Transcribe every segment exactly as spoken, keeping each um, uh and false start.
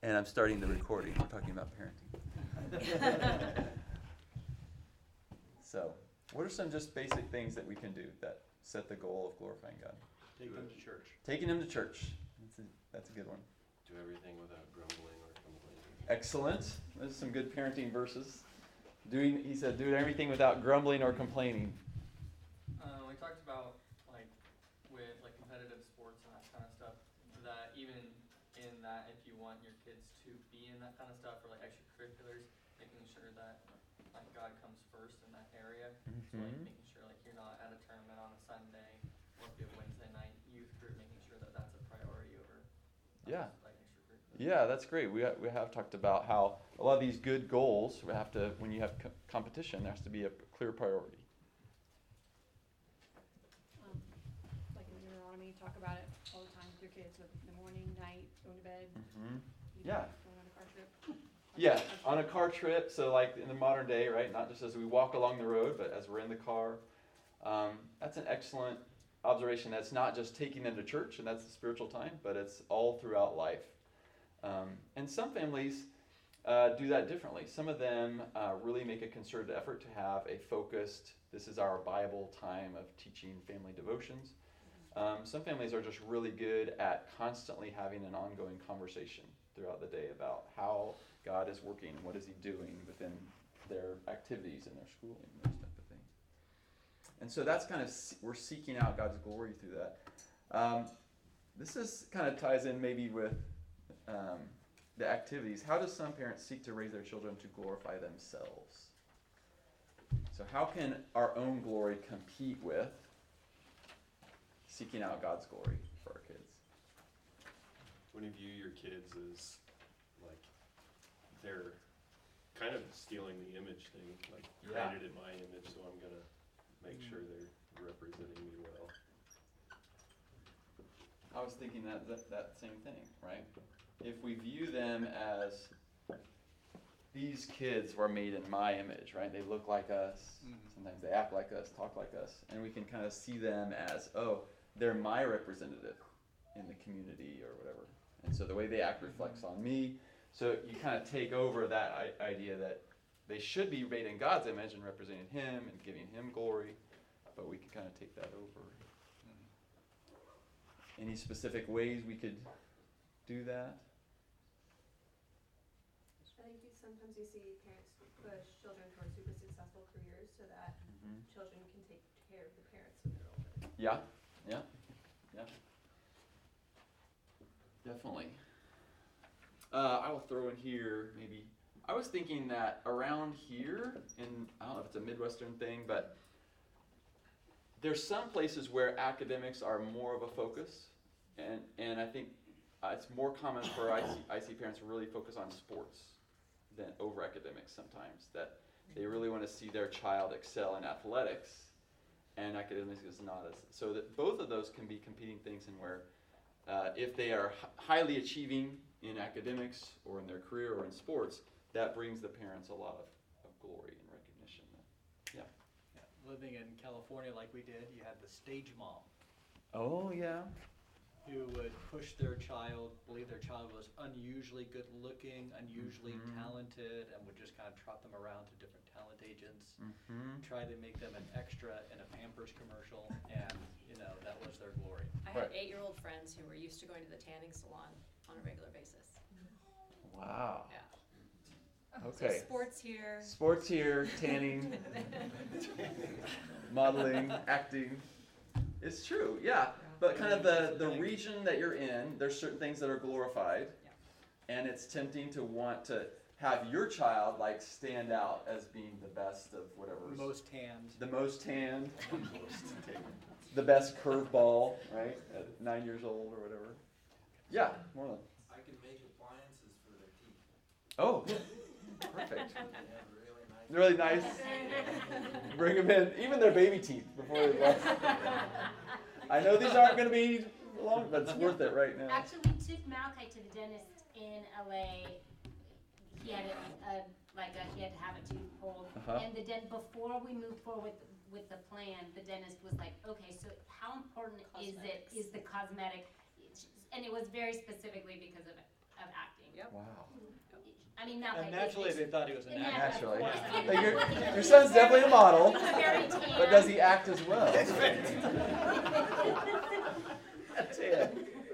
And I'm starting the recording. We're talking about parenting. So, what are some just basic things that we can do that set the goal of glorifying God? Take them to church. Taking them to church. That's a, that's a good one. Do everything without grumbling or complaining. Excellent. Those are some good parenting verses. Doing, he said, do everything without grumbling or complaining. Uh, we talked about like with like competitive sports and that kind of stuff. That even in that, if you want your kids to be in that kind of stuff or like extracurriculars, making sure that like God comes first in that area. Mm-hmm. So like making sure like you're not at a tournament on a Sunday or if you have Wednesday night youth group, making sure that that's a priority over. Yeah. Like extracurriculars. Yeah, that's great. We ha- we have talked about how a lot of these good goals, we have to, when you have co- competition, there has to be a clear priority. Um, like in Deuteronomy, talk about it all the time with your kids, with the morning, night, going to bed. Mm-hmm. You Yeah. Going on a car trip. Yeah, on a car trip, so like in the modern day, right, not just as we walk along the road, but as we're in the car. Um, that's an excellent observation. That's not just taking them to church, and that's the spiritual time, but it's all throughout life. Um, and some families uh, do that differently. Some of them uh, really make a concerted effort to have a focused, this is our Bible time of teaching family devotions. Um, some families are just really good at constantly having an ongoing conversation throughout the day about how God is working and what is he doing within their activities and their schooling, those type of things. And so that's kind of, we're seeking out God's glory through that. Um, this is kind of ties in maybe with um, the activities. How do some parents seek to raise their children to glorify themselves? So how can our own glory compete with seeking out God's glory for our kids? When you view your kids as like they're kind of stealing the image thing, like Yeah. created in my image, so I'm gonna make sure they're representing me well. I was thinking that, that that same thing, right? If we view them as these kids were made in my image, right? They look like us. Mm-hmm. Sometimes they act like us, talk like us, and we can kind of see them as, oh, they're my representative in the community or whatever. And so the way they act reflects on me. So you kind of take over that I- idea that they should be made in God's image and representing him and giving him glory, but we can kind of take that over. Mm-hmm. Any specific ways we could do that? I think sometimes you see parents push children towards super successful careers so that mm-hmm. children can take care of the parents when they're older. Yeah, yeah, yeah. Definitely. Uh, I will throw in here maybe, I was thinking that around here, in, I don't know if it's a Midwestern thing, but there's some places where academics are more of a focus, and, and I think uh, it's more common for I C, I C parents to really focus on sports than over academics sometimes, that they really want to see their child excel in athletics, and academics is not as, so that both of those can be competing things in where uh, if they are h- highly achieving in academics or in their career or in sports, that brings the parents a lot of, of glory and recognition. Yeah. Yeah. Living in California like we did, you had the stage mom. Oh, yeah. Who would push their child, believe their child was unusually good looking, unusually mm-hmm. talented, and would just kind of trot them around to different talent agents, mm-hmm. try to make them an extra in a Pampers commercial, and, you know, that was their glory. I had right. eight-year-old friends who were used to going to the tanning salon on a regular basis. Wow. Yeah. Okay. So sports here. Sports here, tanning, modeling, acting. It's true, yeah. But kind of the, the region that you're in, there's certain things that are glorified. Yeah. And it's tempting to want to have your child like stand out as being the best of whatever. Most tanned. The most tanned. The best curveball, right? At nine years old or whatever. Yeah, Marlon. I can make appliances for their teeth. Oh, perfect. Yeah, really Really nice. nice. Bring them in, even their baby teeth before they left. I know these aren't going to be long, but it's worth it right now. Actually, we took Malachi to the dentist in L A. He had a, a like a, he had to have a tooth pulled, uh-huh. and the dent before we moved forward with with the plan, the dentist was like, okay, so how important Cosmetics. is it? Is the cosmetic? And it was very specifically because of of acting. Yep. Wow. mean, not And that. naturally, it- they thought he was a And natural. that- Naturally. of course, I mean, Like your, look at your him. son's definitely a model, He's very tan. but does he act as well? That's it.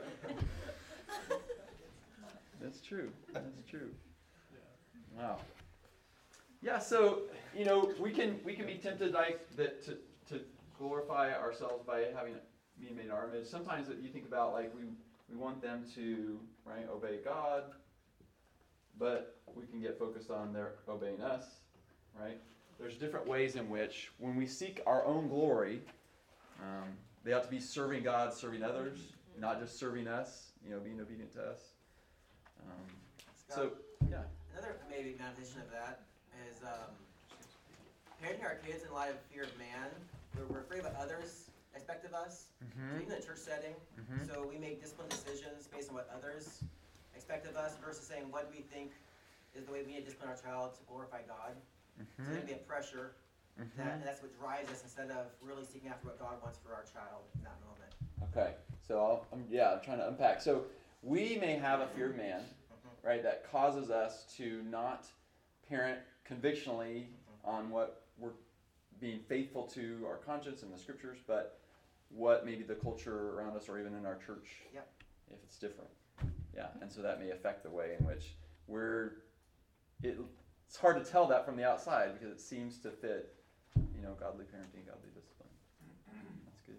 That's true. That's true. Wow. Yeah. So you know, we can we can be tempted like that to to glorify ourselves by having being made in our image. Sometimes that you think about like we we want them to right obey God, but we can get focused on their obeying us, right? There's different ways in which when we seek our own glory, um, they ought to be serving God, serving others, not just serving us, you know, being obedient to us. Um, so, yeah. Another maybe manifestation of that is um, parenting our kids in light of fear of man. We're, we're afraid of what others expect of us, so even in a church setting. Mhm. So we make disciplined decisions based on what others expect of us versus saying what we think is the way we need to discipline our child to glorify God. So there's going to be a pressure, that, and that's what drives us instead of really seeking after what God wants for our child in that moment. Okay, so I'll, I'm, yeah, I'm trying to unpack. So we may have a fear of man, right, that causes us to not parent convictionally on what we're being faithful to our conscience and the scriptures, but what maybe the culture around us or even in our church, Yep. if it's different. Yeah, and so that may affect the way in which we're, it, it's hard to tell that from the outside because it seems to fit, you know, godly parenting, godly discipline. That's good.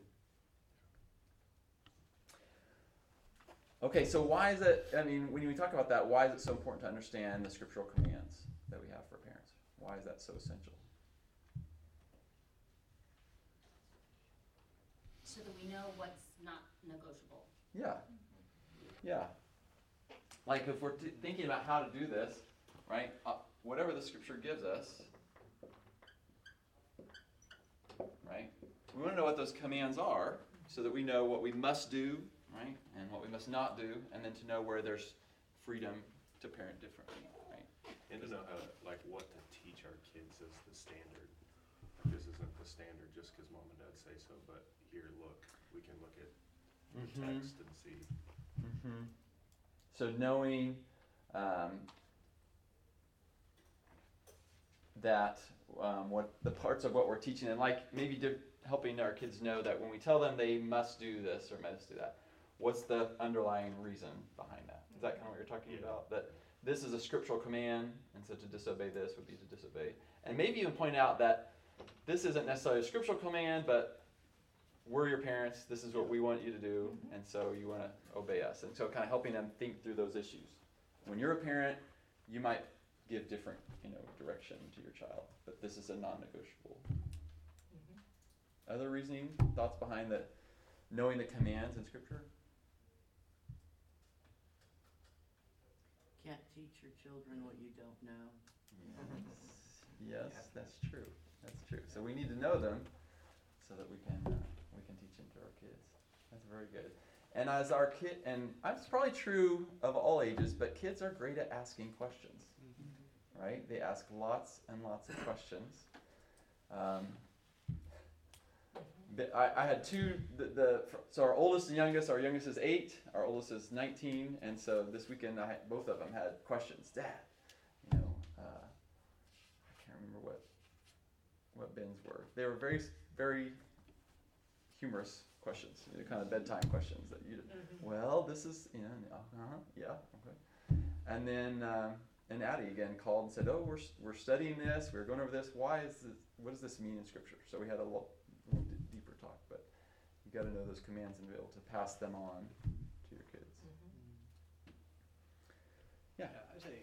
Okay, so why is it, I mean, when we talk about that, why is it so important to understand the scriptural commands that we have for parents? Why is that so essential? So that we know what's not negotiable. Yeah. Yeah. Like if we're t- thinking about how to do this, right? Uh, whatever the scripture gives us, right? We want to know what those commands are so that we know what we must do, right? And what we must not do, and then to know where there's freedom to parent differently, right? And to know how, to- like, what to teach our kids is the standard. Like, this isn't the standard just because mom and dad say so, but here, look, we can look at the Mhm. text and see. Mm-hmm. So knowing um, that um, what the parts of what we're teaching, and like maybe di- helping our kids know that when we tell them they must do this or must do that, what's the underlying reason behind that? Is that kind of what you're talking Yeah. about? That this is a scriptural command, and so to disobey this would be to disobey. And maybe even point out that this isn't necessarily a scriptural command, but we're your parents, this is what we want you to do, and so you want to obey us. And so kind of helping them think through those issues. When you're a parent, you might give different, you know, direction to your child, but this is a non-negotiable. Other reasoning, thoughts behind the knowing the commands in Scripture? Can't teach your children what you don't know. Yes, yes, that's true. That's true. So we need to know them so that we can uh, we can teach them to our kids. That's very good. And as our kid, and that's probably true of all ages, but kids are great at asking questions, right? They ask lots and lots of questions. Um, the- I, I had two, the, the so our oldest and youngest, our youngest is eight, our oldest is nineteen, and so this weekend I had, both of them had questions. Dad, you know, uh, I can't remember what what Ben's were. They were very very humorous questions, you know, kind of bedtime questions that you. Well, this is you know, uh-huh, yeah, okay. And then um, and Addie again called and said, "Oh, we're we're studying this. We're going over this. Why is this? What does this mean in Scripture?" So we had a little, little d- deeper talk, but you got to know those commands and be able to pass them on to your kids. Yeah. I say,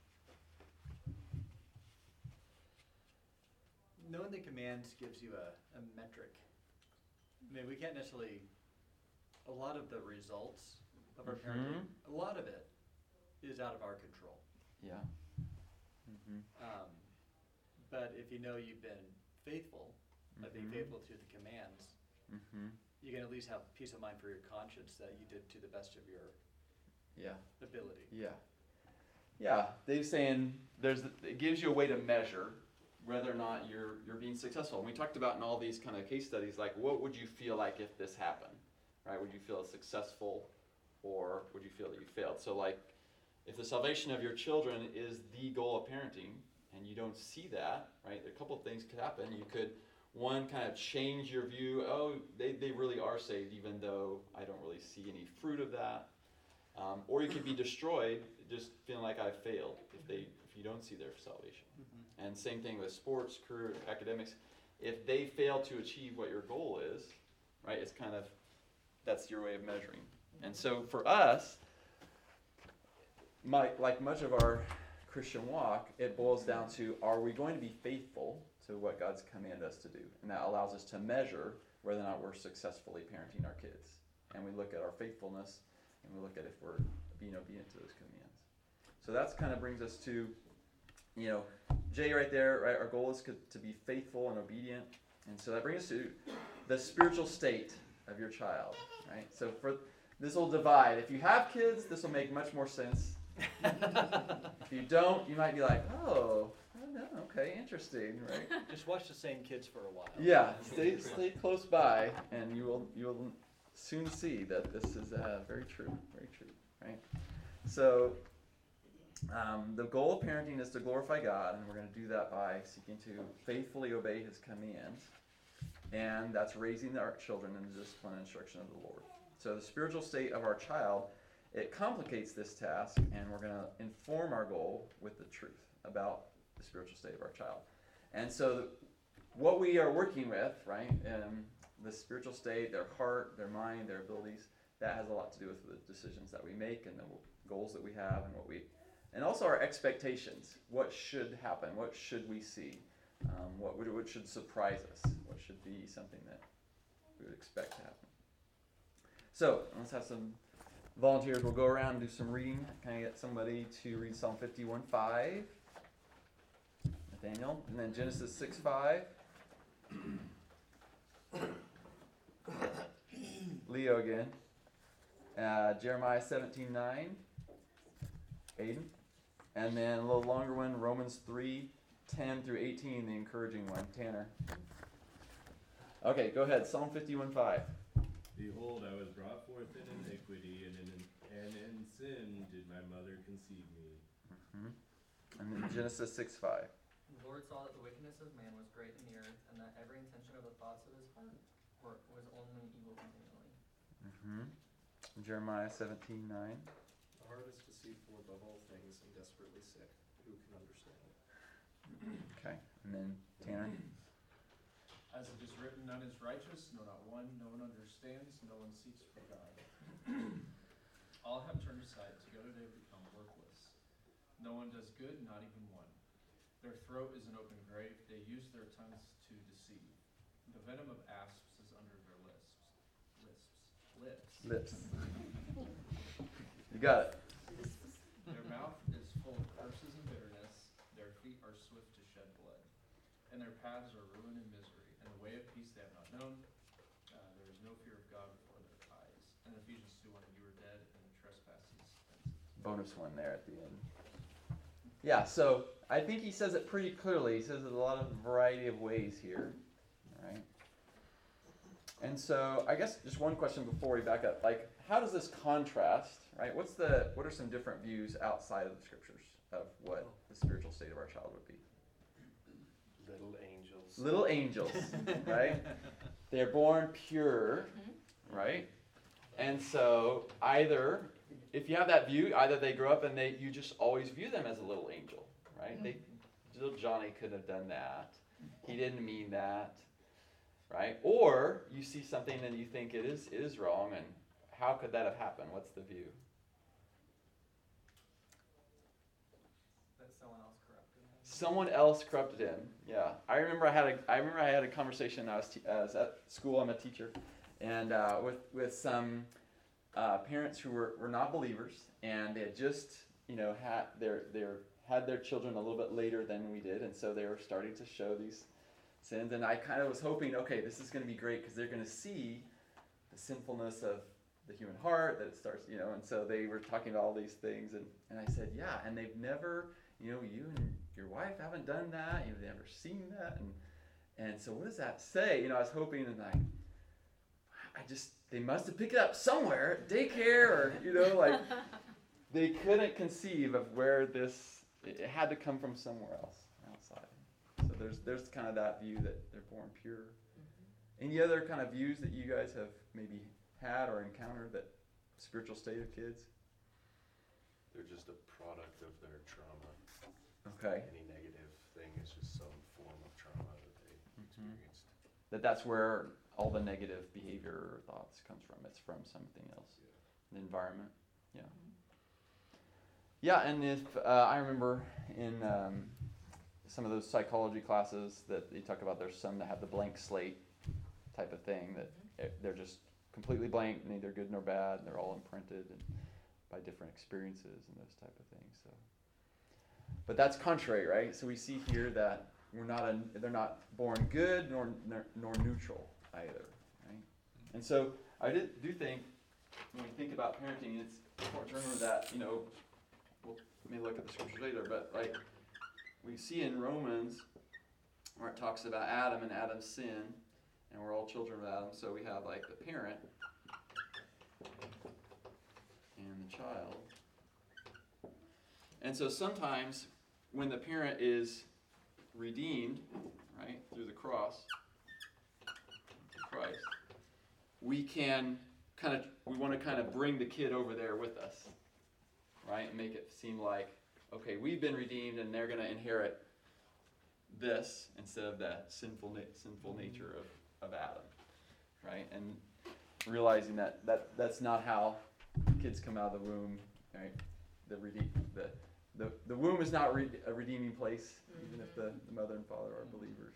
knowing the commands gives you a, a metric. I mean, we can't necessarily, a lot of the results of our parenting, a lot of it is out of our control. Yeah. Mm-hmm. Um, but if you know you've been faithful, by being Mhm. faithful to the commands, Mm-hmm. you can at least have peace of mind for your conscience that you did to the best of your Yeah. ability. Yeah. Yeah. Dave's saying there's it gives you a way to measure whether or not you're you're being successful. And we talked about in all these kind of case studies, like what would you feel like if this happened, right? Would you feel successful, or would you feel that you failed? So like, if the salvation of your children is the goal of parenting, and you don't see that, right, a couple of things could happen. You could, one, kind of change your view. Oh, they, they really are saved, even though I don't really see any fruit of that. Um, or you could be destroyed, just feeling like I failed if they if you don't see their salvation. Mm-hmm. And same thing with sports, career, academics. If they fail to achieve what your goal is, right, it's kind of, that's your way of measuring. And so for us, my, like much of our Christian walk, it boils down to, are we going to be faithful to what God's commanded us to do? And that allows us to measure whether or not we're successfully parenting our kids. And we look at our faithfulness, and we look at if we're being obedient to those commands. So that's kind of brings us to, you know, Jay right there, right? Our goal is to be faithful and obedient. And so that brings us to the spiritual state of your child, right? So for this will divide. If you have kids, this will make much more sense. If you don't, you might be like, oh, I don't know, okay, interesting, right? Just watch the same kids for a while. Yeah, stay stay close by, and you will you will soon see that this is uh, very true, very true, right? So um, the goal of parenting is to glorify God, and we're going to do that by seeking to faithfully obey His commands, and that's raising our children in the discipline and instruction of the Lord. So the spiritual state of our child, it complicates this task, and we're going to inform our goal with the truth about the spiritual state of our child. And so the, what we are working with, right, um, the spiritual state, their heart, their mind, their abilities, that has a lot to do with the decisions that we make and the goals that we have and what we, and also our expectations. What should happen? What should we see? Um, what, would, what should surprise us? What should be something that we would expect to happen? So let's have some volunteers. We'll go around and do some reading. Can I get somebody to read Psalm fifty-one five? Nathaniel. And then Genesis six five. Leo again. Uh, Jeremiah seventeen nine. Aiden. And then a little longer one, Romans three ten through eighteen, the encouraging one. Tanner. Okay, go ahead. Psalm fifty-one five. Behold, I was brought forth in iniquity, and in, and in sin did my mother conceive me. Mm-hmm. And then Genesis six five. The Lord saw that the wickedness of man was great in the earth, and that every intention of the thoughts of his heart were, was only evil continually. Mm-hmm. Jeremiah seventeen nine. The heart is deceitful above all things and desperately sick. Who can understand it? Okay. And then Tanner. As it is written, none is righteous, no, not one. No one understands, no one seeks for God. All have turned aside, together they have become worthless. No one does good, not even one. Their throat is an open grave, they use their tongues to deceive. The venom of asps is under their lips. Lisps. Lips. Lips. You got it. Their mouth is full of curses and bitterness, their feet are swift to shed blood, and their paths are ruin and misery. And the way of peace they have not known. Uh, there is no fear of God before their eyes. And Ephesians two one, you were dead in the trespasses. Bonus one there at the end. Yeah, so I think he says it pretty clearly. He says it a lot of variety of ways here. All right. And so I guess just one question before we back up. Like, how does this contrast, right? What's the what are some different views outside of the scriptures of what the spiritual state of our child would be? Little angels. Little angels, right? They're born pure, right? And so either, if you have that view, either they grow up and they you just always view them as a little angel, right? They, little Johnny could have done that. He didn't mean that, right? Or you see something and you think it is it is wrong, and how could that have happened? What's the view? That someone else corrupted him. Someone else corrupted him. Yeah, I remember I had a I remember I had a conversation. I was, te- I was at school. I'm a teacher, and uh, with with some uh, parents who were, were not believers, and they had just you know had their their had their children a little bit later than we did, and so they were starting to show these sins. And I kind of was hoping, okay, this is going to be great because they're going to see the sinfulness of the human heart that it starts, you know. And so they were talking about all these things, and, and I said, yeah, and they've never, you know, you and your wife haven't done that, you've never seen that, and and so what does that say? You know, I was hoping, and I, I just, they must have picked it up somewhere, daycare, or, you know, like, they couldn't conceive of where this, it had to come from somewhere else outside. So there's there's kind of that view that they're born pure. Any other kind of views that you guys have maybe had or encountered that spiritual state of kids? They're just a product of their trauma. Okay. Any negative thing is just some form of trauma that they Mm-hmm. experienced. That that's where all the negative behavior or thoughts comes from. It's from something else. Yeah. The environment. Yeah. Yeah, and if uh, I remember in um, some of those psychology classes that they talk about there's some that have the blank slate type of thing, that it- they're just completely blank, neither good nor bad. They're all imprinted and by different experiences and those type of things. So, but that's contrary, right? So we see here that we're not a, they're not born good nor nor, nor neutral either, right? And so I did do think when we think about parenting, it's important to remember that, you know, we'll may look at the scripture later, but like we see in Romans where it talks about Adam and Adam's sin, and we're all children of Adam, so we have like the parent and the child. And so sometimes when the parent is redeemed, right, through the cross, Christ, we can kind of, we want to kind of bring the kid over there with us, right, and make it seem like, okay, we've been redeemed and they're going to inherit this instead of that sinful na- sinful nature of, of Adam, right, and realizing that, that that's not how kids come out of the womb, right, the redeem, the The, the womb is not re- a redeeming place, even if the, the mother and father are believers.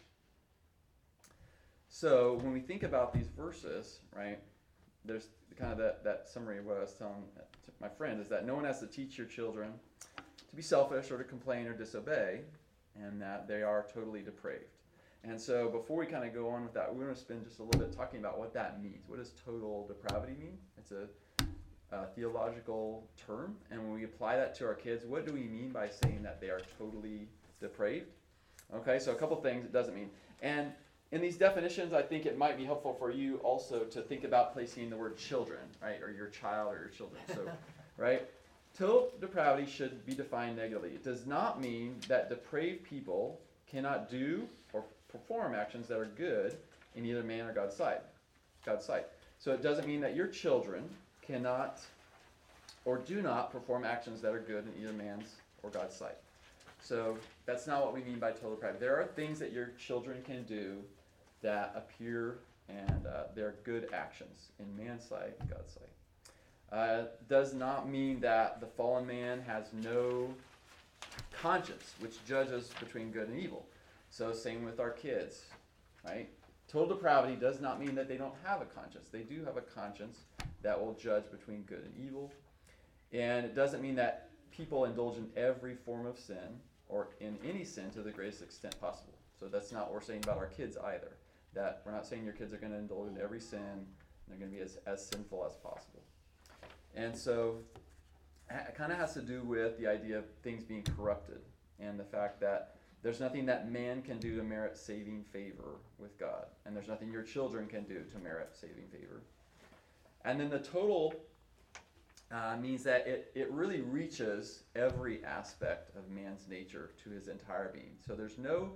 So when we think about these verses, right, there's kind of that, that summary of what I was telling my friend, is that no one has to teach your children to be selfish or to complain or disobey, and that they are totally depraved. And so before we kind of go on with that, we're going to spend just a little bit talking about what that means. What does total depravity mean? It's a Uh, theological term, and when we apply that to our kids, what do we mean by saying that they are totally depraved? Okay, so a couple things it doesn't mean. And in these definitions, I think it might be helpful for you also to think about placing the word children, right, or your child or your children. So, right, total depravity should be defined negatively. It does not mean that depraved people cannot do or perform actions that are good in either man or God's sight. God's sight. So it doesn't mean that your children cannot or do not perform actions that are good in either man's or God's sight. So that's not what we mean by total depravity. There are things that your children can do that appear and uh, they're good actions in man's sight and God's sight. Uh, does not mean that the fallen man has no conscience, which judges between good and evil. So same with our kids, right? Total depravity does not mean that they don't have a conscience. They do have a conscience that will judge between good and evil. And it doesn't mean that people indulge in every form of sin or in any sin to the greatest extent possible. So that's not what we're saying about our kids either. That we're not saying your kids are going to indulge in every sin and they're going to be as, as sinful as possible. And so it kind of has to do with the idea of things being corrupted and the fact that there's nothing that man can do to merit saving favor with God. And there's nothing your children can do to merit saving favor. And then the total uh, means that it, it really reaches every aspect of man's nature to his entire being. So there's no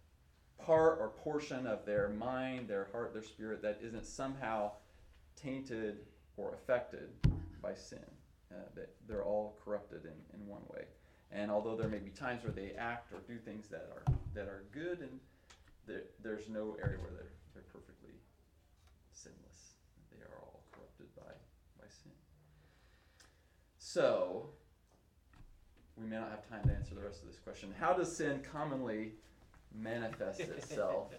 part or portion of their mind, their heart, their spirit that isn't somehow tainted or affected by sin. Uh, that they're all corrupted in, in one way. And although there may be times where they act or do things that are that are good, and there, there's no area where they're, they're perfectly sinless. They are all corrupted by, by sin. So, we may not have time to answer the rest of this question. How does sin commonly manifest itself?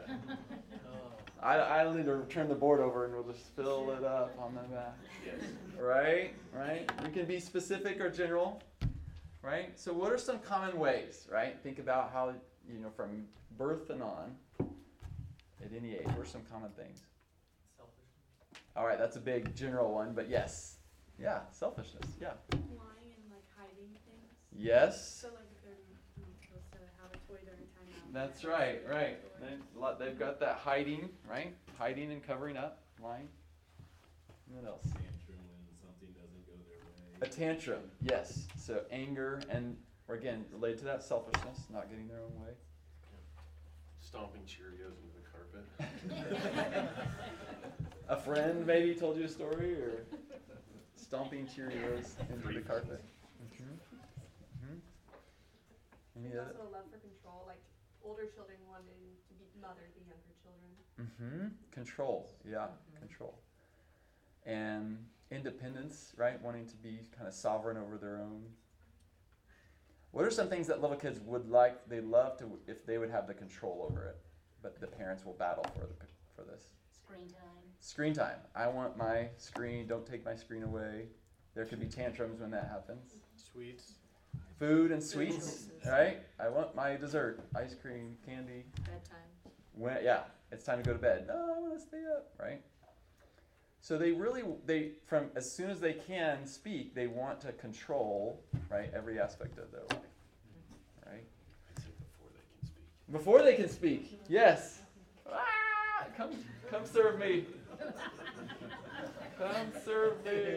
I, I need to turn the board over and we'll just fill it up on the back. Yes. Right? Right? We can be specific or general. Right? So what are some common ways, right? Think about how, you know, from birth and on, at any age, what are some common things? Selfishness. All right, that's a big general one, but yes. Yeah, selfishness, yeah. Lying and like hiding things. Yes. So like if they're not supposed to have a toy during timeout. That's right, right. They, they've got that hiding, right? Hiding and covering up, lying. What else? Tantrum when something doesn't go their way. A tantrum, yes. So anger and, or again, related to that, selfishness, not getting their own way. Stomping Cheerios into the carpet. A friend maybe told you a story, or stomping Cheerios into the carpet. Mm-hmm. Mm-hmm. Any There's other? also a love for control, like older children wanting to be mother the younger children. Mm-hmm. Control, yeah, control. And independence, right? Wanting to be kind of sovereign over their own. What are some things that little kids would like, they love to, if they would have the control over it, but the parents will battle for the for this? Screen time. Screen time. I want my screen, don't take my screen away. There could be tantrums when that happens. Sweets. Food and sweets, right? I want my dessert, ice cream, candy. Bedtime. When, yeah, it's time to go to bed. No, I want to stay up, right? So they really, they from as soon as they can speak, they want to control, right, every aspect of their life, right? I'd say before they can speak. Before they can speak, yes. Ah, come, come serve me. Come serve me.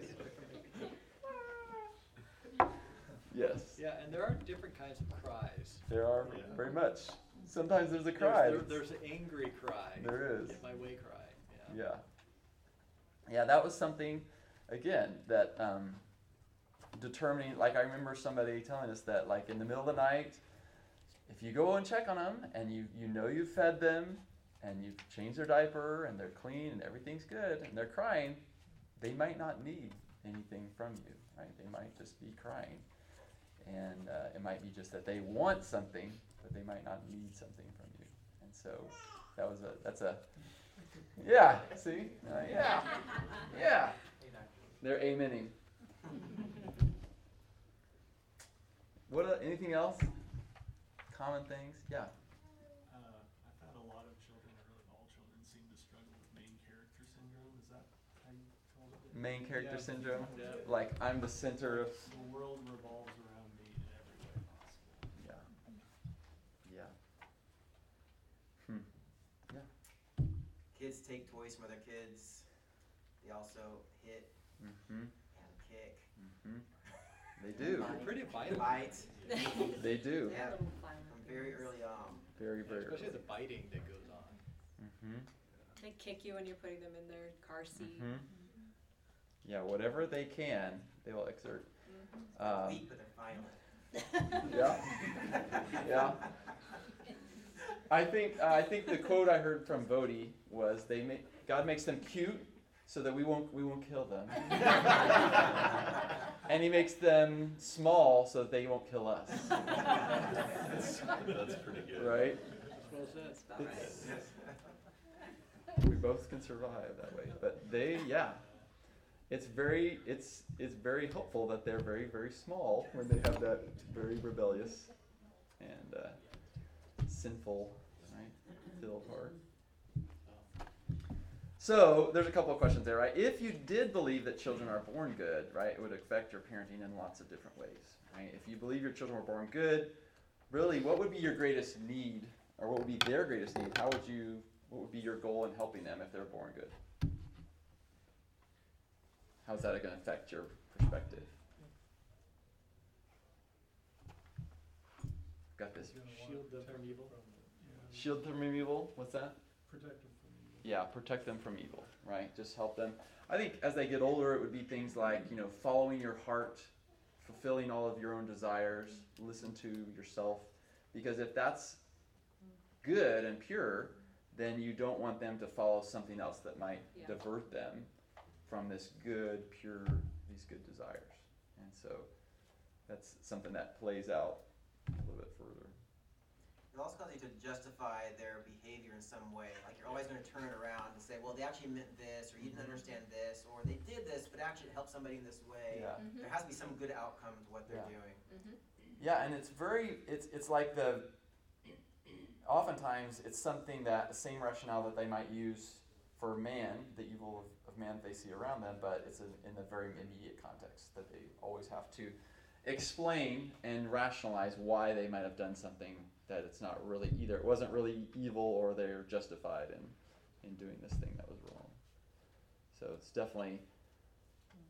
Yes. Yeah, and there are different kinds of cries. There are Yeah. very much. Sometimes there's a There's- cry. there- There's an angry cry. There is. Get my way cry, yeah. Yeah. Yeah, that was something, again, that um, determining, like I remember somebody telling us that, like in the middle of the night, if you go and check on them and you, you know you've fed them and you've changed their diaper and they're clean and everything's good and they're crying, they might not need anything from you, right? They might just be crying. And uh, it might be just that they want something, but they might not need something from you. And so that was a, that's a, yeah, see? Uh, yeah. Yeah. They're amening. What, uh, anything else? Common things? Yeah. Uh, I've had a lot of children, or really all children, seem to struggle with main character syndrome. Is that how you call it? Main character Yeah. syndrome? Yeah. Like, I'm the center of, The world revolves around me in every way possible. yeah. Yeah. Hmm. Kids take toys from other kids. They also hit Mm-hmm. and kick, Mm-hmm. They do. They're pretty violent. bite. They do. Yeah, A little violent. from very early on. Very, very Especially early. the biting that goes on. Mm-hmm. They kick you when you're putting them in their car seat. Mm-hmm. Yeah, whatever they can, they will exert. Um, Weak, but they're violent. yeah. Yeah. I think uh, I think the quote I heard from Bodhi was, "They make God makes them cute so that we won't we won't kill them, and He makes them small so that they won't kill us." That's, that's pretty good. Right? Well said. That's about right. It's- we both can survive that way, but they, yeah, it's very it's it's very helpful that they're very very small when they have that very rebellious and uh, sinful, right, filled heart. So there's a couple of questions there, right? If you did believe that children are born good, right, it would affect your parenting in lots of different ways, right? If you believe your children were born good, really, what would be your greatest need, or what would be their greatest need? How would you, what would be your goal in helping them if they're born good? How's that going to affect your perspective? Got this. Shield them from evil. Shield them from evil. What's that? Protect them from evil. Yeah, protect them from evil, right? Just help them. I think as they get older, it would be things like, you know, following your heart, fulfilling all of your own desires, listen to yourself. Because if that's good and pure, then you don't want them to follow something else that might Yeah. divert them from this good, pure, these good desires. And so that's something that plays out a little bit further. It also causes you to justify their behavior in some way. Like you're always going to turn it around and say, well, they actually meant this, or you didn't understand this, or they did this, but actually it helped somebody in this way. Yeah. Mhm. There has to be some good outcome to what they're Yeah. doing. Mhm. Yeah, and it's very, it's it's like the, oftentimes it's something that, the same rationale that they might use for man, the evil of, of man they see around them, but it's in, in the very immediate context that they always have to explain and rationalize why they might have done something that it's not really either, it wasn't really evil or they're justified in, in doing this thing that was wrong. So it's definitely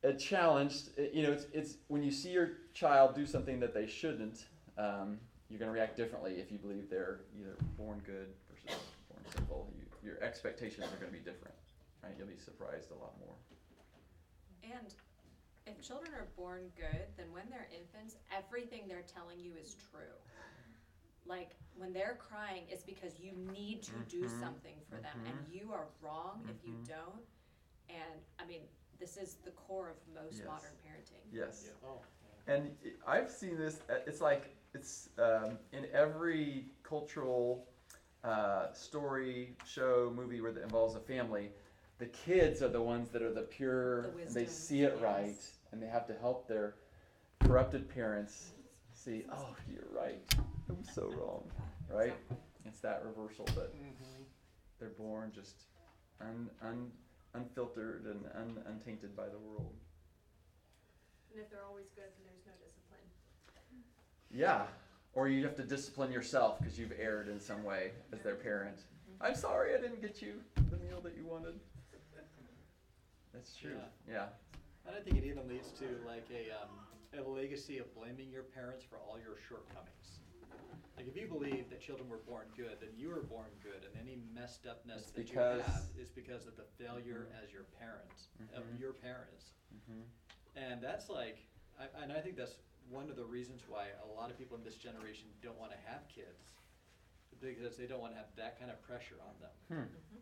a challenge. It- you know, it's it's when you see your child do something that they shouldn't, um, you're going to react differently if you believe they're either born good versus born sinful. You, your expectations are going to be different, right? You'll be surprised a lot more. And if children are born good, then when they're infants, everything they're telling you is true. Like, when they're crying, it's because you need to do Mhm. something for them, and Mhm. you are wrong if you Mhm. don't. And, I mean, this is the core of most Yes. modern parenting. Yes. Yeah. Oh, And I- I've seen this, uh, it's like, it's um, in every cultural uh, story, show, movie where that involves a family, the kids are the ones that are the pure, The and they wisdom, see it yes. right, and they have to help their corrupted parents see, oh, you're right, I'm so wrong, right? It's that reversal, but they're born just un, un, unfiltered and un, untainted by the world. And if they're always good, then there's no discipline. Yeah, or you have to discipline yourself because you've erred in some way as their parent. I'm sorry I didn't get you the meal that you wanted. That's true. Yeah. And I think it even leads to like a, um, a legacy of blaming your parents for all your shortcomings. Like if you believe that children were born good, then you were born good, and any messed upness It's that you because- have is because of the failure Mhm. as your parent, of Mhm. your parents. Mm-hmm. And that's like, I, and I think that's one of the reasons why a lot of people in this generation don't want to have kids, because they don't want to have that kind of pressure on them. Hmm.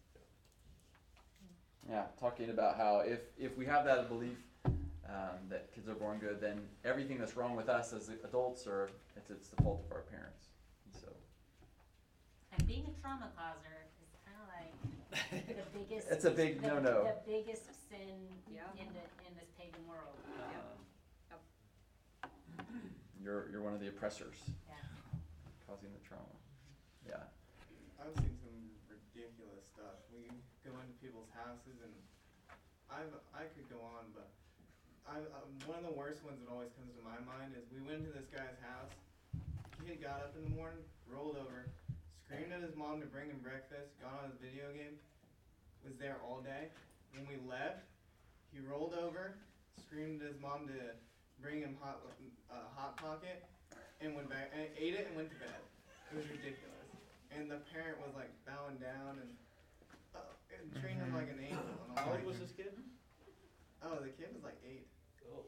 Yeah, talking about how if, if we have that belief um, that kids are born good, then everything that's wrong with us as adults, or it's, it's the fault of our parents. And so And being a trauma causer is kind of like the biggest. It's a big the- no-no. The biggest sin Yeah. in the in this pagan world. Uh, you're you're one of the oppressors Yeah. causing the trauma. Yeah. I've seen some ridiculous stuff. We go into people's houses, and I've I could go on, but I um, one of the worst ones that always comes to my mind is we went to this guy's house. Kid got up in the morning, rolled over, screamed at his mom to bring him breakfast, got on his video game, was there all day. When we left, he rolled over, screamed at his mom to bring him hot uh, hot pocket, and went back and ate it and went to bed. It was ridiculous. And the parent was like bowing down and, uh, and treating him like an angel. And How all old like, was this kid? Oh, the kid was like eight. Oh.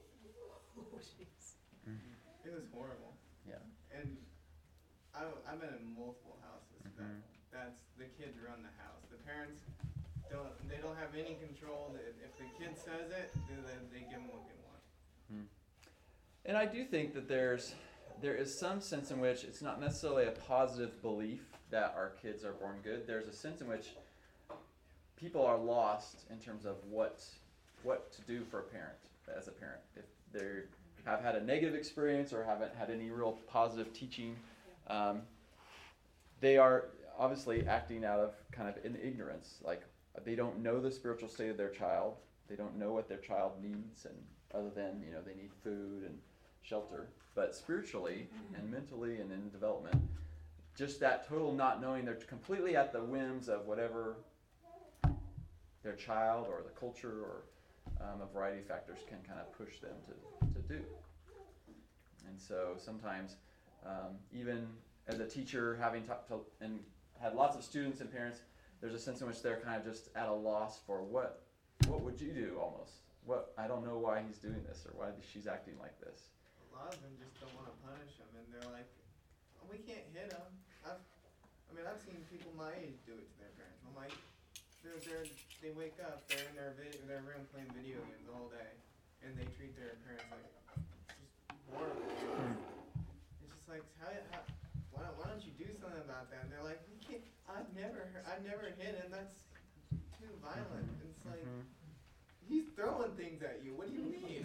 It was horrible. Yeah. And I, I've been in multiple houses that Mhm. that's the kids run the house. The parents don't. They don't have any control. If if the kid says it, then they, they give them what they want. Hmm. And I do think that there's there is some sense in which it's not necessarily a positive belief that our kids are born good. There's a sense in which people are lost in terms of what what to do for a parent as a parent. If they have had a negative experience or haven't had any real positive teaching, um, they are obviously acting out of kind of in ignorance. Like they don't know the spiritual state of their child. They don't know what their child needs, and other than you know they need food and shelter. But spiritually and mentally and in development, just that total not knowing, they're completely at the whims of whatever their child or the culture or um, a variety of factors can kind of push them to, to do. And so sometimes, um, even as a teacher, having talked to and had lots of students and parents, there's a sense in which they're kind of just at a loss for what, what would you do almost? What, I don't know why he's doing this or why she's acting like this. A lot of them just don't want to punish them, and they're like, oh, we can't hit them. I've, I mean, I've seen people my age do it to their parents. I'm like, they're, they're, they wake up, they're in their vid- their room playing video games all day, and they treat their parents like just horrible. It's just like, how, how why, don't, why don't you do something about that? And they're like, we can't. I've never, I've never hit him. That's too violent. And it's like, Mhm. he's throwing things at you. What do you mean?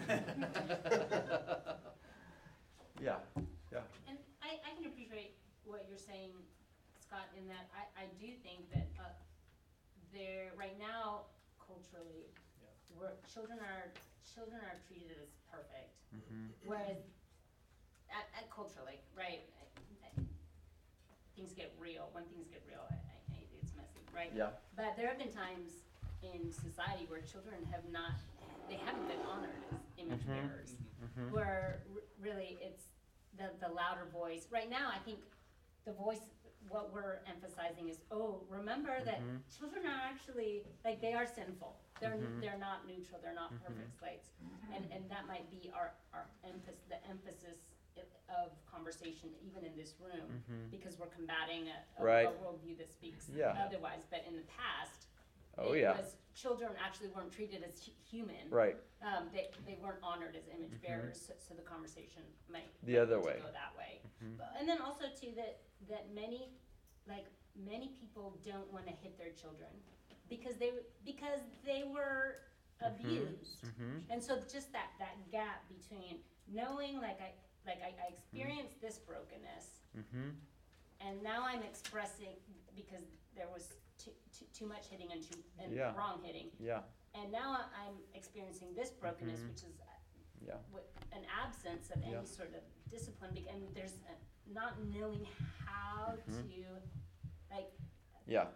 Yeah, yeah. And I, I can appreciate what you're saying, Scott, in that I, I do think that uh, there, right now, culturally, where children are, children are treated as perfect. Mm-hmm. Whereas, at, at culturally, right, I- I- things get real, when things get real, I, I, it's messy, right? Yeah. But there have been times in society where children have not they haven't been honored as image Mhm. bearers. Mhm. Where r- really it's the, the louder voice. Right now, I think the voice, what we're emphasizing is, oh, remember that Mhm. children are actually, like, they are sinful. They're, Mhm. they're not neutral, they're not Mhm. perfect slates. And, and that might be our, our emphasis, the emphasis i- of conversation even in this room, Mhm. because we're combating a, a, Right. a worldview that speaks Yeah. otherwise. But in the past, Oh, it yeah. was children actually weren't treated as hu- human. Right. Um, they, they weren't honored as image Mhm. bearers, so, so the conversation might The other might way. go that way. Mhm. But, and then also too that that many, like many people don't want to hit their children because they because they were abused, Mhm. and so just that that gap between knowing like I like I, I experienced this brokenness, Mhm. and now I'm expressing because there was too too, too much hitting and too and Yeah. wrong hitting. Yeah. And now I- I'm experiencing this brokenness, Mhm. which is uh, Yeah. wi- an absence of any Yeah. sort of discipline, bec- and there's a, not knowing how Mhm. to, like, Yeah.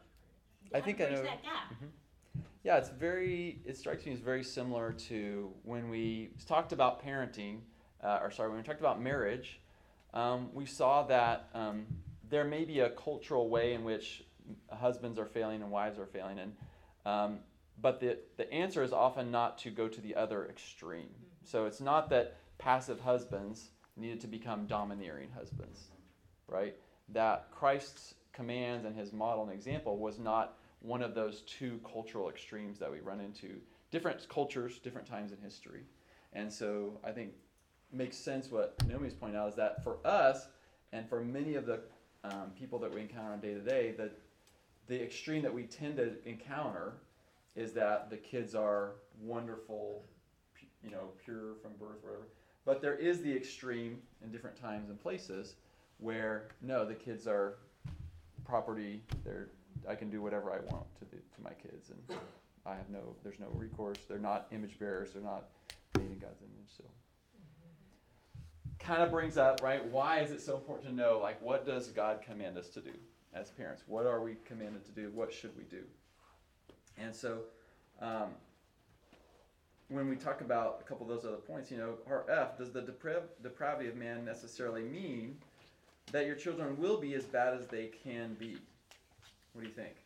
I how think to I bridge know. that gap. Mhm. Yeah, it's very. It strikes me as very similar to when we talked about parenting, uh, or sorry, when we talked about marriage. Um, we saw that um, there may be a cultural way in which husbands are failing and wives are failing, and um, but the the answer is often not to go to the other extreme. So it's not that passive husbands needed to become domineering husbands, right? That Christ's commands and his model and example was not one of those two cultural extremes that we run into. Different cultures, different times in history. And so I think it makes sense what Naomi's pointing out is that for us and for many of the um, people that we encounter on day to day, that the extreme that we tend to encounter is that the kids are wonderful, pu- you know, pure from birth, whatever. But there is the extreme in different times and places where no, the kids are property. They're I can do whatever I want to the, to my kids, and I have no. There's no recourse. They're not image bearers. They're not made in God's image. So, kind of brings up right. Why is it so important to know? Like, what does God command us to do as parents? What are we commanded to do? What should we do? And so, um, when we talk about a couple of those other points, you know, our F, does the deprav- depravity of man necessarily mean that your children will be as bad as they can be? What do you think?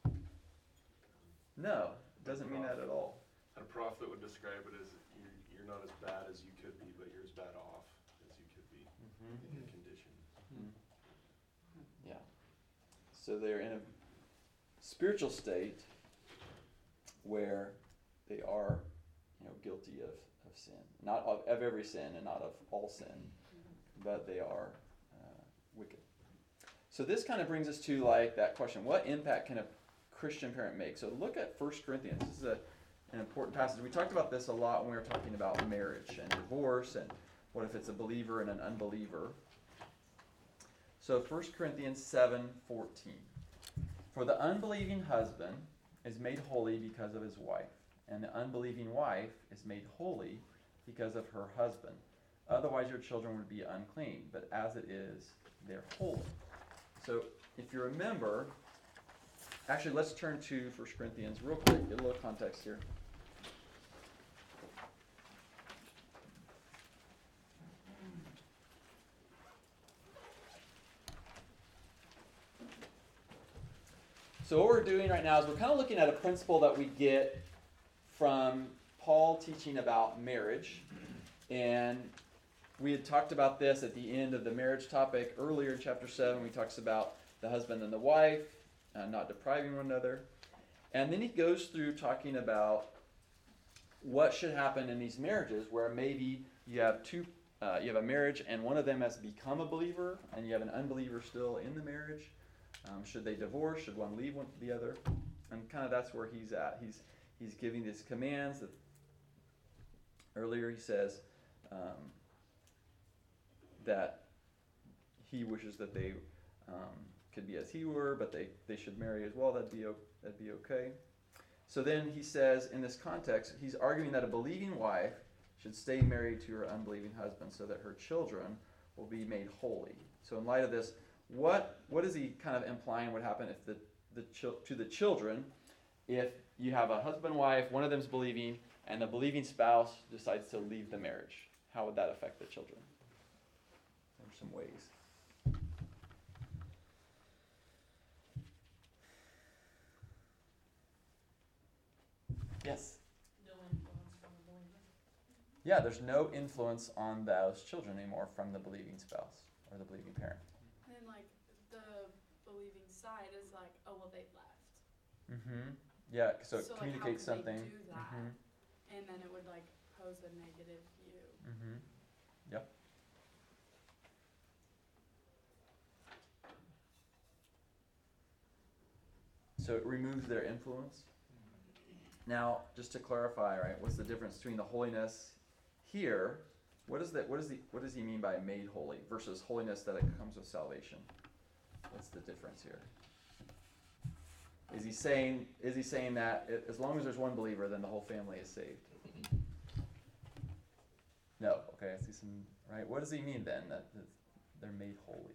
No, it doesn't mean that at all. Had a prof that would describe it as you're, you're not as bad as you could be, but you're as bad off as you could be Mhm. in your condition. Yeah. So they're in a spiritual state where they are, you know, guilty of, of sin. Not of, of every sin and not of all sin, but they are uh, wicked. So this kind of brings us to like that question, what impact can a Christian parent make? So look at First Corinthians. This is a, an important passage. We talked about this a lot when we were talking about marriage and divorce and what if it's a believer and an unbeliever. So First Corinthians seven fourteen. For the unbelieving husband is made holy because of his wife, and the unbelieving wife is made holy because of her husband. Otherwise your children would be unclean, but as it is, they're holy. So if you remember, actually let's turn to First Corinthians real quick, get a little context here. So what we're doing right now is we're kind of looking at a principle that we get from Paul teaching about marriage. And we had talked about this at the end of the marriage topic earlier in chapter seven. We talks about the husband and the wife uh, not depriving one another. And then he goes through talking about what should happen in these marriages where maybe you have two, uh, you have a marriage and one of them has become a believer and you have an unbeliever still in the marriage. Um, should they divorce? Should one leave one the other? And kind of that's where he's at. He's he's giving these commands. That earlier he says um, that he wishes that they um, could be as he were, but they, they should marry as well. That'd be that'd be okay. So then he says in this context, he's arguing that a believing wife should stay married to her unbelieving husband so that her children will be made holy. So in light of this, What what is he kind of implying would happen if the, the chil- to the children if you have a husband wife, one of them's believing, and the believing spouse decides to leave the marriage, how would that affect the children? There's some ways. Yes? No influence from the believer. Yeah, there's no influence on those children anymore from the believing spouse or the believing parent. And then like the believing side is like, oh well, they left. Mm-hmm. Yeah, so it So, like, how communicates could they something. do that? Mm-hmm. And then it would like pose a negative view. Mm-hmm. Yep. So it removes their influence. Now, just to clarify, right, what's the difference between the holiness here? What is that? What is the? What does he mean by made holy versus holiness that it comes with salvation? What's the difference here? Is he saying? Is he saying that it, as long as there's one believer, then the whole family is saved? No. Okay, I see some. Right. What does he mean then that, that they're made holy?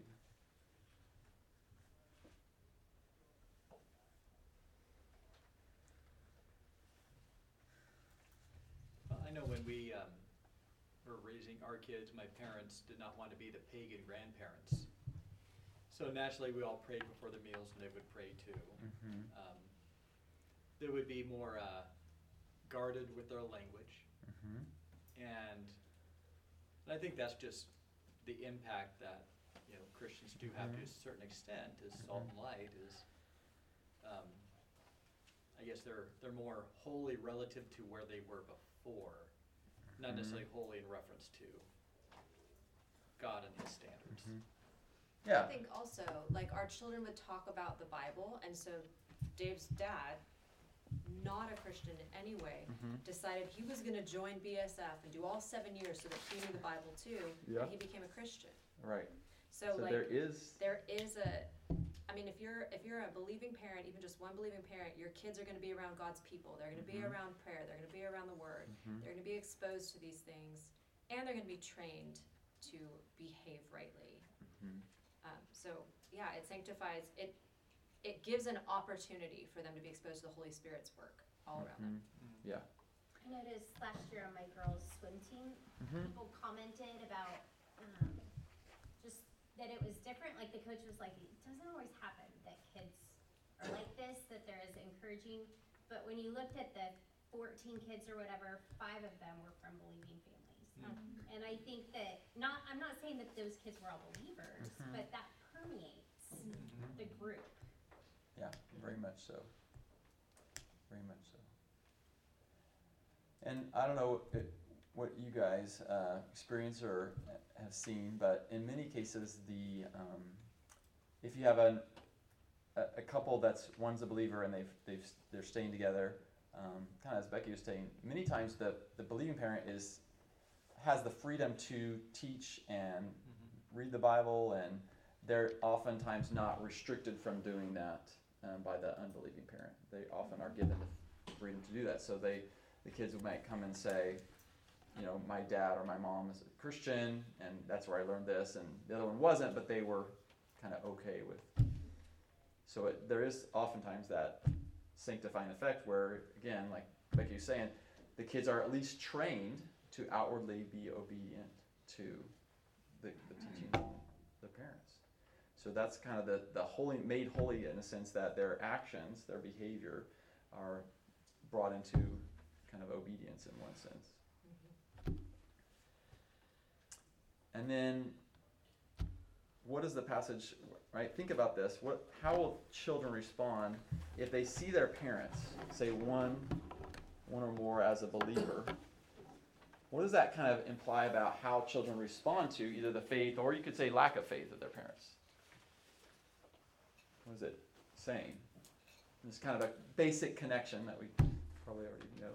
Well, I know when we um, were raising our kids, my parents did not want to be the pagan grandparents. So naturally, we all prayed before the meals, and they would pray too. Mm-hmm. Um, they would be more uh, guarded with their language, Mm-hmm. and, and I think that's just the impact that you know Christians do have to a certain extent. Is salt and light is, um, I guess they're they're more holy relative to where they were before, not Mhm. necessarily holy in reference to God and His standards. Mm-hmm. Yeah. I think also, like, our children would talk about the Bible, and so Dave's dad, not a Christian in any way, Mhm. decided he was going to join B S F and do all seven years so that he knew the Bible too, Yeah. and he became a Christian. Right. So, So like, there is. there is a, I mean, if you're if you're a believing parent, even just one believing parent, your kids are going to be around God's people. They're going to be Mhm. around prayer. They're going to be around the Word. Mhm. They're going to be exposed to these things, and they're going to be trained to behave rightly. Mhm. Um, so yeah, it sanctifies it. It gives an opportunity for them to be exposed to the Holy Spirit's work all around them. Mhm. Yeah. I noticed last year on my girls' swim team, Mhm. people commented about um, just that it was different. Like the coach was like, it doesn't always happen that kids are like this, that they're as encouraging. But when you looked at the fourteen kids or whatever, five of them were from believing families. Mm. And I think that, not, I'm not saying that those kids were all believers, Mhm. but that permeates Mhm. the group. Yeah, very much so. Very much so. And I don't know it, what you guys uh, experience or have seen, but in many cases, the um, if you have an, a, a couple that's one's a believer and they've they've they're staying together, um, kind of as Becky was saying, many times the the believing parent is has the freedom to teach and read the Bible, and they're oftentimes not restricted from doing that um, by the unbelieving parent. They often are given the freedom to do that. So they, the kids might come and say, you know, my dad or my mom is a Christian, and that's where I learned this, and the other one wasn't, but they were kind of okay with. So it, there is oftentimes that sanctifying effect where, again, like Becky was saying, the kids are at least trained to outwardly be obedient to the, the teaching of the parents. So that's kind of the, the holy, made holy in a sense that their actions, their behavior are brought into kind of obedience in one sense. And then what is the passage, right? Think about this. What, how will children respond if they see their parents, say one, one or more as a believer? What does that kind of imply about how children respond to either the faith or you could say lack of faith of their parents? What is it saying? It's kind of a basic connection that we probably already know.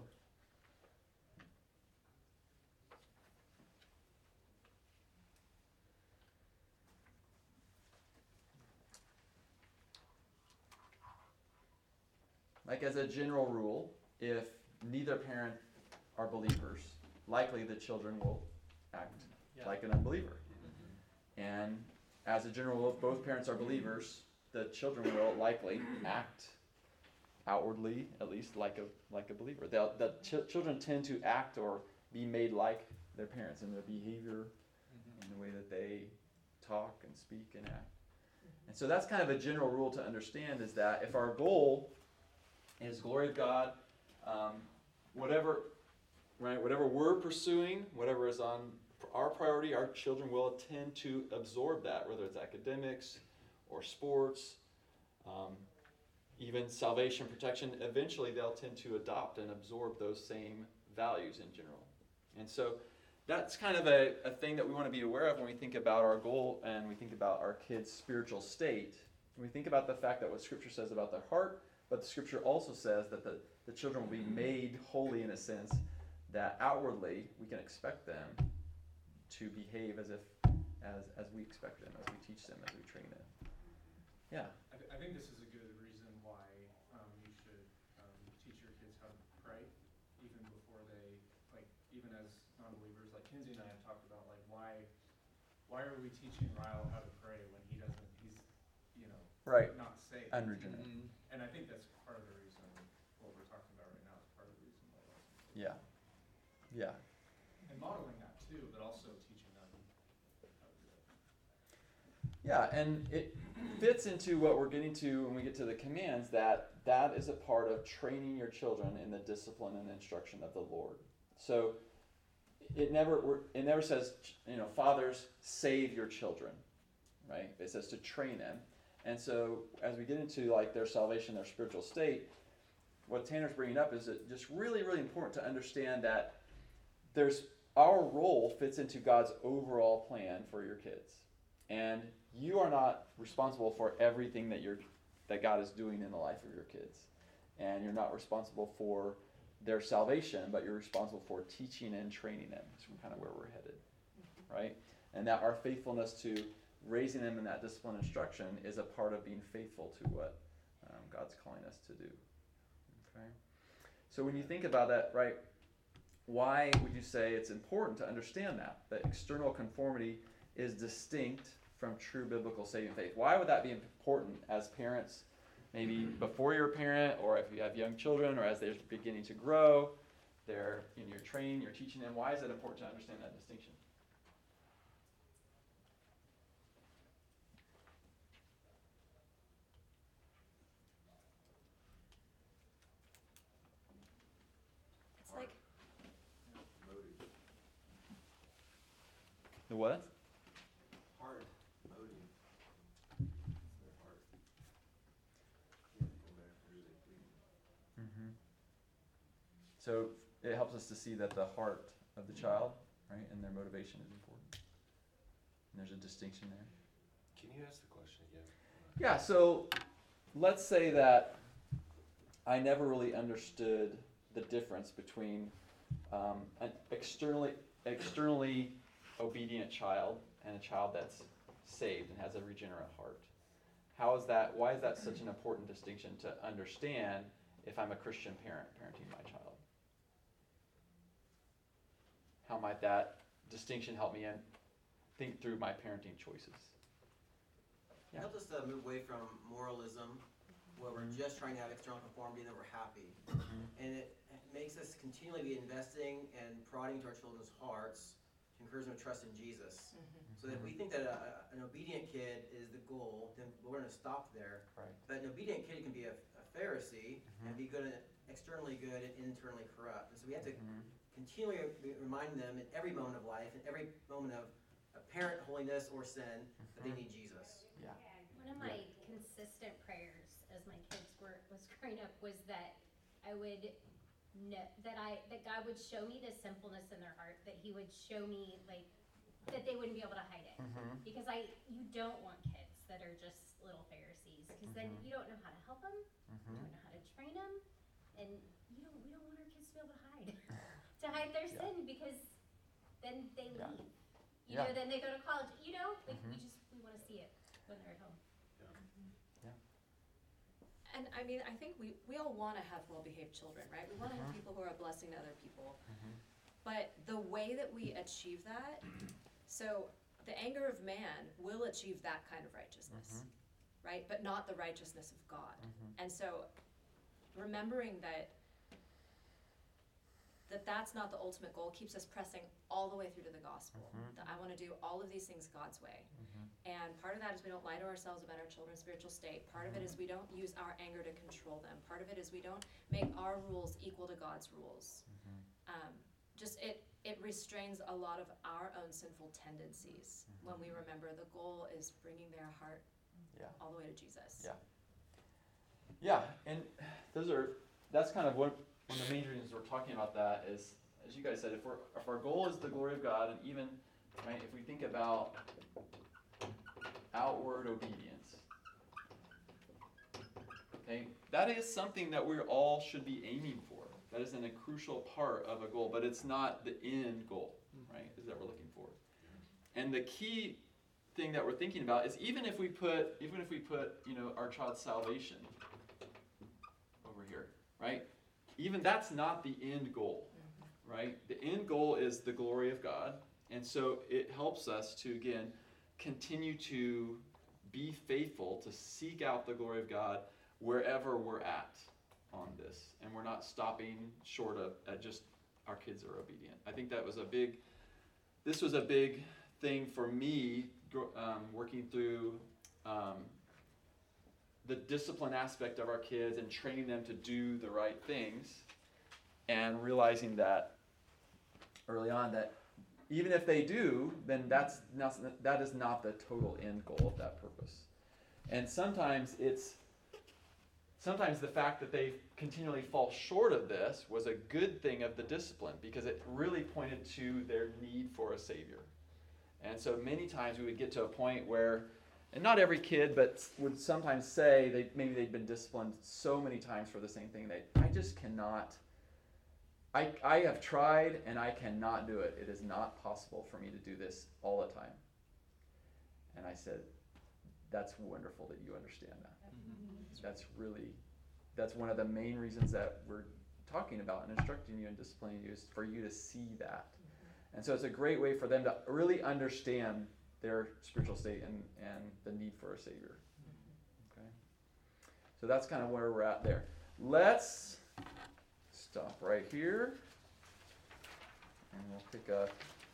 Like as a general rule, if neither parent are believers, likely the children will act Yeah. like an unbeliever. And as a general rule, if both parents are believers, the children will likely act outwardly, at least, like a like a believer. They'll, the ch- children tend to act or be made like their parents in their behavior, Mhm. in the way that they talk and speak and act. And so that's kind of a general rule to understand, is that if our goal is glory of God, um, whatever, right, whatever we're pursuing, whatever is on our priority, our children will tend to absorb that, whether it's academics or sports, um, even salvation, protection. Eventually they'll tend to adopt and absorb those same values in general. And so that's kind of a, a thing that we want to be aware of when we think about our goal and we think about our kids' spiritual state. When we think about the fact that what Scripture says about their heart, but the Scripture also says that the, the children will be made holy in a sense, that outwardly we can expect them to behave as if as as we expect them, as we teach them, as we train them. Yeah. I, th- I think this is a good reason why um, you should um, teach your kids how to pray, even before they, like, even as non-believers. Like Kinsey and I have talked about, like, why why are we teaching Ryle how to pray when he doesn't, he's, you know, Right. not saved. Unregenerate. Mhm. And I think that's part of the reason, what we're talking about right now is part of the reason why that's important. Yeah. Yeah. And modeling that too, but also teaching them how to do it. Yeah, and it fits into what we're getting to when we get to the commands, that that is a part of training your children in the discipline and instruction of the Lord. So it never we're- it never says, you know, fathers, save your children, right? It says to train them. And so as we get into like their salvation, their spiritual state, what Tanner's bringing up is it just really, really important to understand that there's our role fits into God's overall plan for your kids. And you are not responsible for everything that you're that God is doing in the life of your kids. And you're not responsible for their salvation, but you're responsible for teaching and training them. That's kind of where we're headed, right? And that our faithfulness to raising them in that discipline and instruction is a part of being faithful to what um, God's calling us to do. Okay? So when you think about that, right, why would you say it's important to understand that, that external conformity is distinct from true biblical saving faith? Why would that be important as parents, maybe before you're a parent, or if you have young children, or as they're beginning to grow, they're in your training, you're teaching them? Why is it important to understand that distinction? It's like, The what? Hard motive. It's their heart. Can't go back to who they please. Mm-hmm. So it helps us to see that the heart of the child, right, and their motivation is important. And there's a distinction there. Can you ask the question again? Yeah, so let's say that I never really understood the difference between um, an externally externally obedient child and a child that's saved and has a regenerate heart. How is that? Why is that such an important distinction to understand if I'm a Christian parent parenting my child? How might that distinction help me and think through my parenting choices? It helps us to move away from moralism, where we're just trying to have external conformity, that we're happy. And it it makes us continually be investing and prodding to our children's hearts to encourage them to trust in Jesus. So that if we think that a, an obedient kid is the goal, then we're going to stop there. Right. But an obedient kid can be a, a Pharisee and be good, at, externally good and internally corrupt. And so we have to Mhm. continually re- remind them in every moment of life, in every moment of apparent holiness or sin, that they need Jesus. Yeah. One of my consistent prayers as my kids were was growing up was that I would know that I that God would show me the sinfulness in their heart, that He would show me like that they wouldn't be able to hide it. Mhm. Because I you don't want kids that are just little Pharisees, because then Mhm. you don't know how to help them, you Mhm. don't know how to train them, and you don't we don't want our kids to be able to hide to hide their Yeah. sin, because then they Yeah. leave. You Yeah. know, then they go to college. You know, like Mhm. we just we want to see it when they're at home. and I mean, I think we, we all wanna have well-behaved children, right? We wanna Mhm. have people who are a blessing to other people. Mhm. But the way that we achieve that, so the anger of man will achieve that kind of righteousness, Mhm. right? But not the righteousness of God. Mhm. And so remembering that that that's not the ultimate goal keeps us pressing all the way through to the gospel. Mhm. That I want to do all of these things God's way. And part of that is we don't lie to ourselves about our children's spiritual state. Part of it is we don't use our anger to control them. Part of it is we don't make our rules equal to God's rules. Um, just it it restrains a lot of our own sinful tendencies when we remember the goal is bringing their heart Yeah. all the way to Jesus. Yeah. Yeah, and those are, that's kind of what, one of the main reasons we're talking about that is, as you guys said, if we're, if our goal is the glory of God, and even, right, if we think about outward obedience, okay, that is something that we all should be aiming for. That is in a crucial part of a goal, but it's not the end goal, right, is that we're looking for. And the key thing that we're thinking about is even if we put, even if we put, you know, our child's salvation over here, right? Even that's not the end goal, right? The end goal is the glory of God. And so it helps us to, again, continue to be faithful, to seek out the glory of God wherever we're at on this. And we're not stopping short of at just our kids are obedient. I think that was a big, this was a big thing for me um, working through um, the discipline aspect of our kids and training them to do the right things, and realizing that early on that even if they do, then that's not, that is not the total end goal of that purpose. And sometimes it's sometimes the fact that they continually fall short of this was a good thing of the discipline, because it really pointed to their need for a Savior. And so many times we would get to a point where, and not every kid, but would sometimes say they maybe they'd been disciplined so many times for the same thing that I just cannot, I, I have tried and I cannot do it. It is not possible for me to do this all the time. And I said, that's wonderful that you understand that. Mm-hmm. That's really, that's one of the main reasons that we're talking about and instructing you and disciplining you, is for you to see that. Mm-hmm. And so it's a great way for them to really understand their spiritual state and, and the need for a Savior. Okay? So that's kind of where we're at there. Let's stop right here, and we'll pick up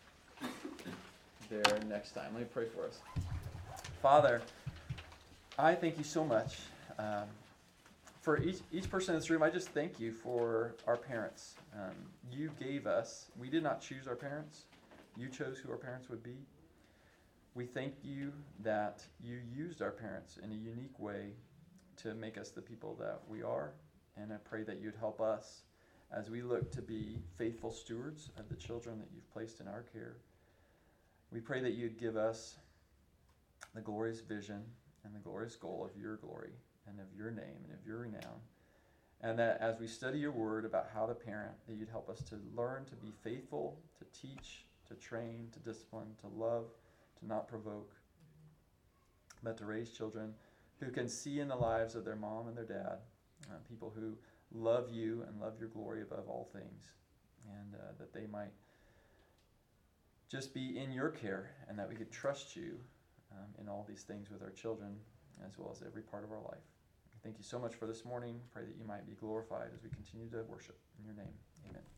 there next time. Let me pray for us. Father, I thank you so much um, for each each person in this room. I just thank you for our parents. Um, you gave us, we did not choose our parents. You chose who our parents would be. We thank you that you used our parents in a unique way to make us the people that we are. And I pray that you'd help us as we look to be faithful stewards of the children that you've placed in our care. We pray that you'd give us the glorious vision and the glorious goal of your glory and of your name and of your renown. And that as we study your word about how to parent, that you'd help us to learn to be faithful, to teach, to train, to discipline, to love, to not provoke, but to raise children who can see in the lives of their mom and their dad, uh, people who love you and love your glory above all things, and uh, that they might just be in your care, and that we could trust you um, in all these things with our children as well as every part of our life. Thank you so much for this morning. Pray that you might be glorified as we continue to worship in your name. Amen.